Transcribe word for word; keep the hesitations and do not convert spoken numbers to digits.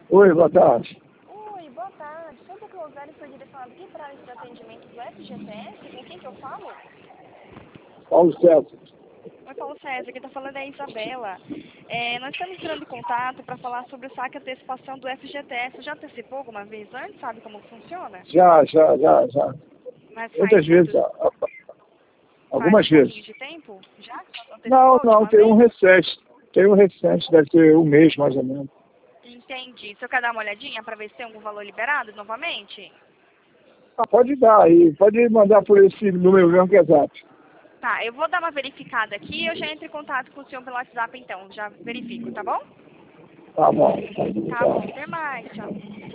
Oi, boa tarde. Oi, boa tarde. Santa Closário foi direcionado aqui para a área de atendimento do F G T S. Com quem que eu falo? Paulo César. Oi, Paulo César. Quem está falando é a Isabela. É, nós estamos entrando em contato para falar sobre o saque antecipação do F G T S. Você já antecipou alguma vez antes? Sabe como funciona? Já, já, já, já. Mas faz Muitas vezes, muito, já. faz um Algumas pouquinho vezes. de tempo? Já? Antecipou Não, a não, última tem um vez? recente. Tem um recente, deve ter um mês mais ou menos. Entendi. Você quer dar uma olhadinha para ver se tem algum valor liberado novamente? Ah, pode dar aí, pode mandar por esse número mesmo que é exato. Tá, eu vou dar uma verificada aqui e eu já entro em contato com o senhor pelo WhatsApp então. Já verifico, tá bom? Tá bom. Tá bom, até mais, tchau.